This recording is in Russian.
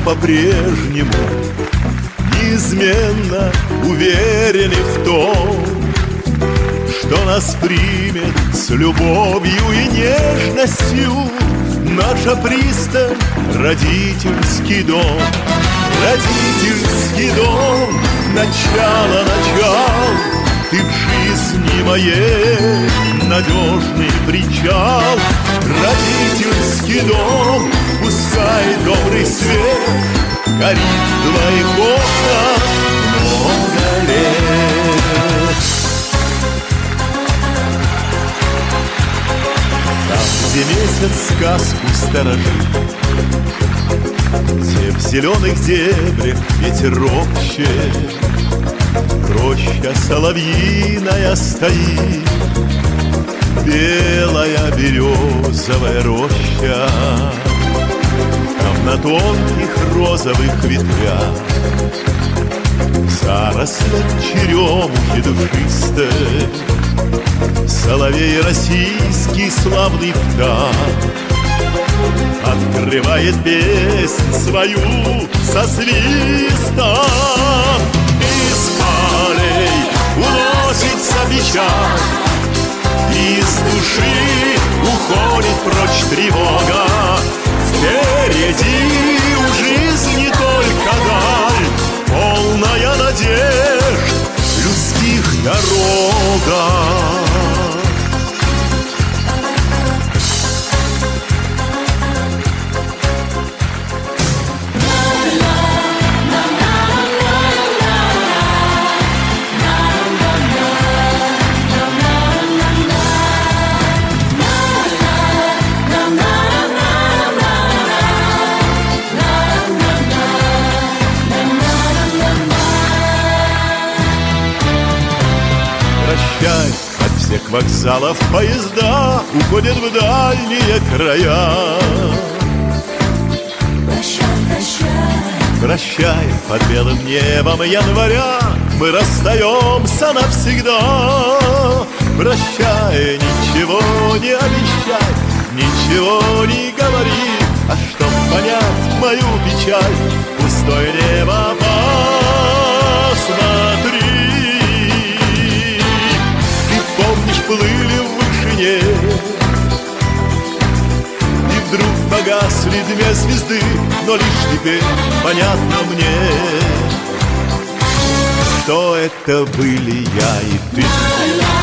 по-прежнему неизменно уверены в том, что нас примет с любовью и нежностью наша пристань, родительский дом. Родительский дом, начало начал, ты в жизни моей надежный причал. Родительский дом, пускай добрый свет горит в твоих окнах много лет. Там, где месяц сказку сторожит, где в зеленых дебрях ветерок щет, роща соловьиная стоит, белая березовая роща. Там на тонких розовых ветвях, в зарослях черемухи душистой, соловей российский славный птах открывает песнь свою со свистом. Из полей уносится печаль, из души уходит прочь тревога. Впереди у жизни только даль, полная надежд, людских дорога. От всех вокзалов поезда уходят в дальние края. Прощай, прощай, прощай, под белым небом января мы расстаемся навсегда. Прощай, ничего не обещай, ничего не говори, а чтоб понять мою печаль, пустое небо посмотри. Помнишь, плыли в вышине, и вдруг погасли две звезды, но лишь теперь понятно мне, что это были я и ты.